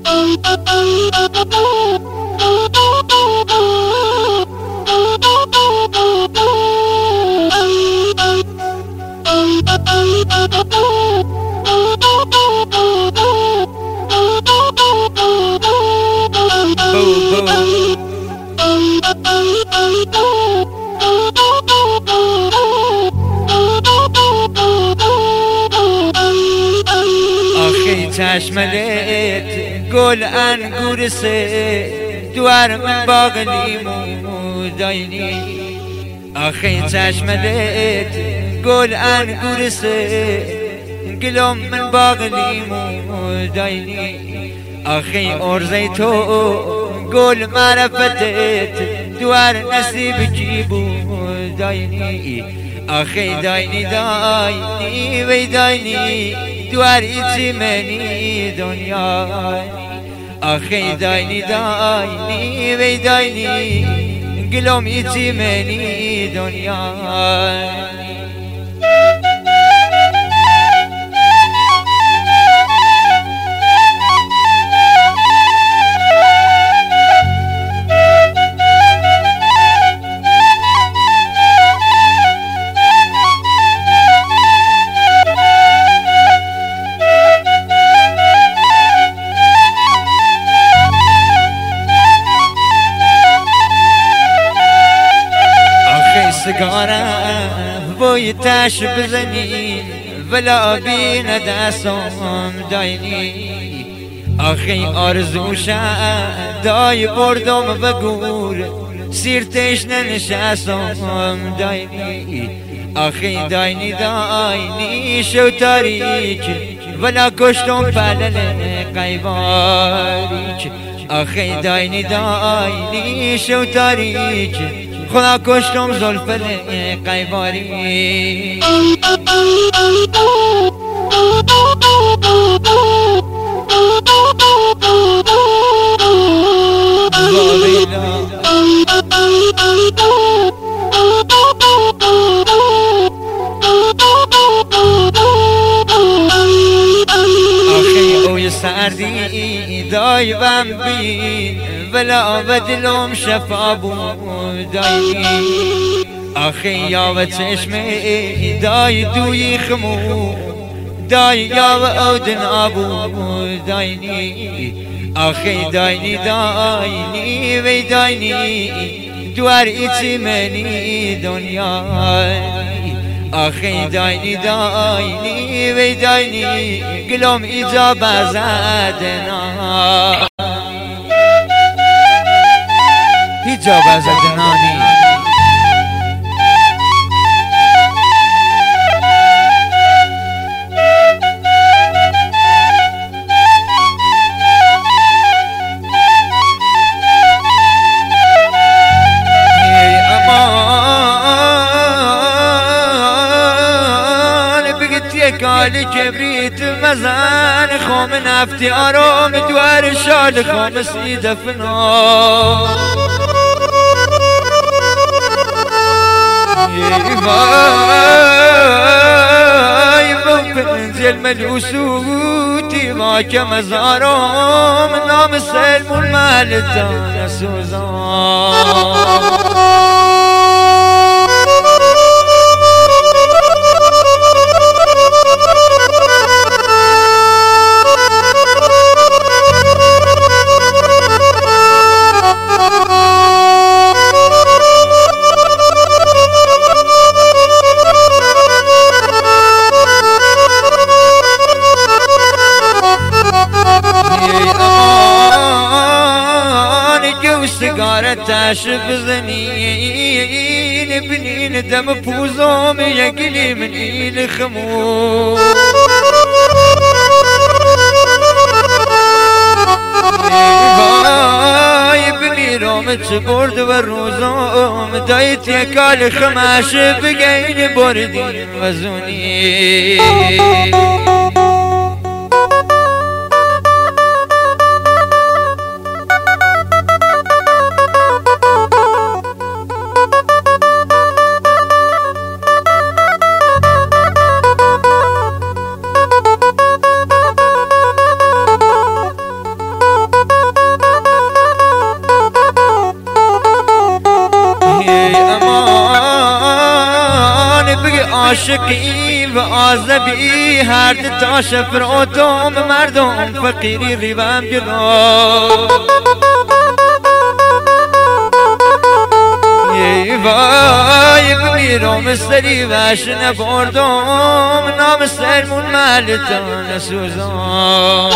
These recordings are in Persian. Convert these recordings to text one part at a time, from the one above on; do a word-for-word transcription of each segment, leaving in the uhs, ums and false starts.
چشملت گل انگور سه دوار من باغ لیمو داینی آخی چشملت گل انگور سه گلم من باغ لیمو داینی آخی ارزی تو گل معرفتت دوار نصیب کی بود داینی آخی داینی داینی وی داینی دوار ایچی منی دنیا آخی داینی داینی وی داینی گلوم ایچی منی دنیا سگاره بوی تاش بزنی ولا بین دستم داینی آخی آرزوشا دای بردم و گور سیرتش ننشستم داینی آخی داینی داینی شو تاریک ولا کشتم پلل قیباریک آخی داینی داینی شو تاریک خدا کشتم زلفل قیباری آخی اوی سردی دای بم بین ولا بدلم شفا بود داینی آخی یا و چشمه دای دوی خمو دای یا و اودن آبود داینی آخی داینی داینی وی داینی دوار ایچی منی دنیا آخی داینی داینی وی داینی گلوم ایجا بزدنا ایجا بزدنانی کالی کبریت مزن خام نفتی آرام دوار شال خام سید فنا وای بنزل ملوسوتی ما که مزارم نام سلم الملتان سوزان سگاره تاش بزنین بنین دم پوزم یگلی من این خمو وای بنی رومت برد و روزم دایت یکال خماش بگین بردین وزونی عاشقی و آزبی هر تا شفراتم مردم فقیری ریبم گرا ای وای بمیرم سری وش نبردم نام سرمون ملتان سوزان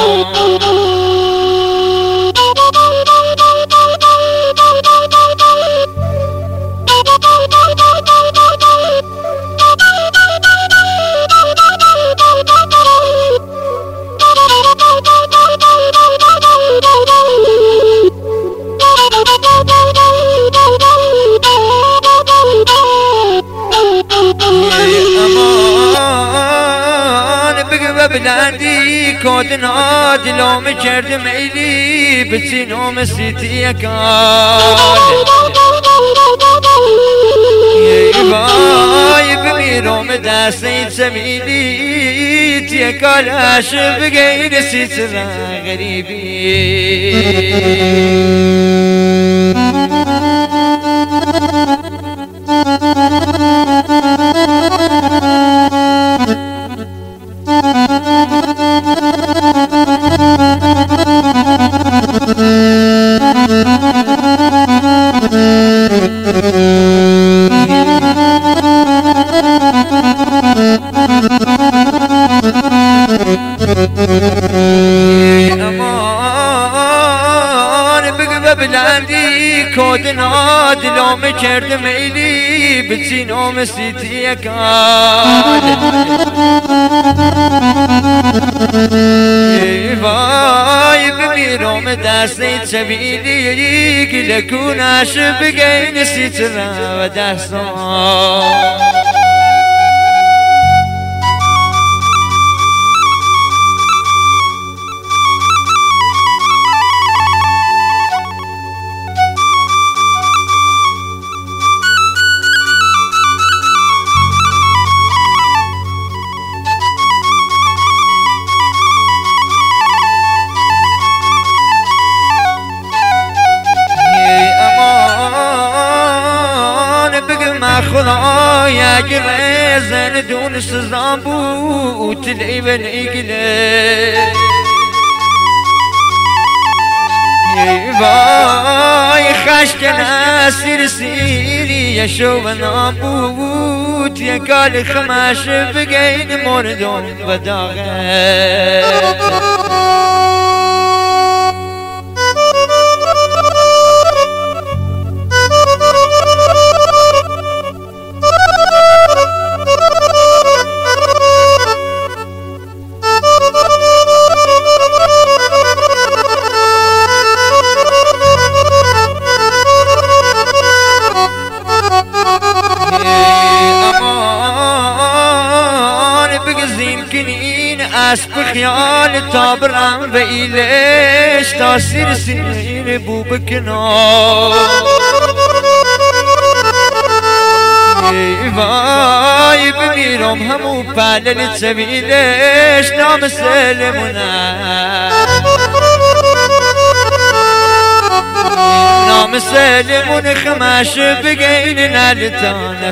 بلندی کودنا دلوم کرد میلی بچینوم سیتی کال ای وای بمیروم دستی چمیلی تی کالاش بگین سیترا غریبی بلندی کودنا دلوم کرد میلی بچینوم سیتی کال ای وای بمیروم دستی چویلی گلکونش بگین سیترا و دستان خدا یک رزن دون سزان بود تلی و نیگله ای وای خشک نسیر سیری شو و نابود یک کال خمش بگین مردون و داغه اسب خیال تابرم و ایلش تا سیر سیر بو بکنم ای وای بمیرم همو پلل چویلش نام سلمونه نام سلمون خمش بگین نلتان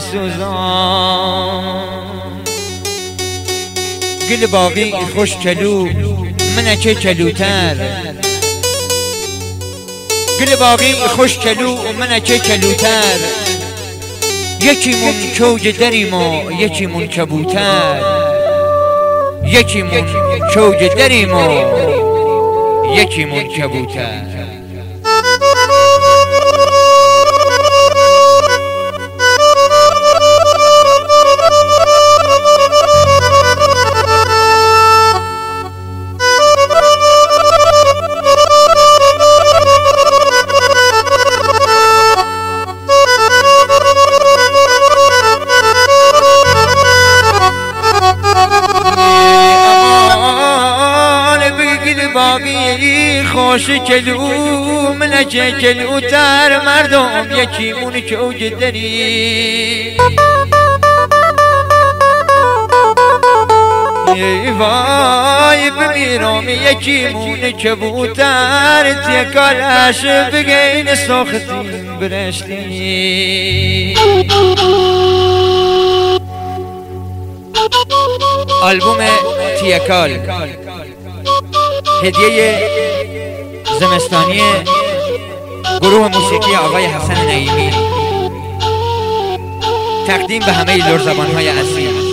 سوزان گل باقی خوش کلو منکه کلوتر گل باقی خوش کلو منکه کلوتر یکی من کوج دریم و یکی من کبوتر یکی من کوج دریم و یکی من کبوتر باقی خوش کلو منکه کلوتر مردم یکی مون کوج دری ای وای بمیرم یکی مون کبوتر تکالش بگین ساختیم برشتی آلبوم تیکال هدیه زمستانی گروه موسیقی آقای حسن نعیمی، تقدیم به همه لرزبان‌های اصیل.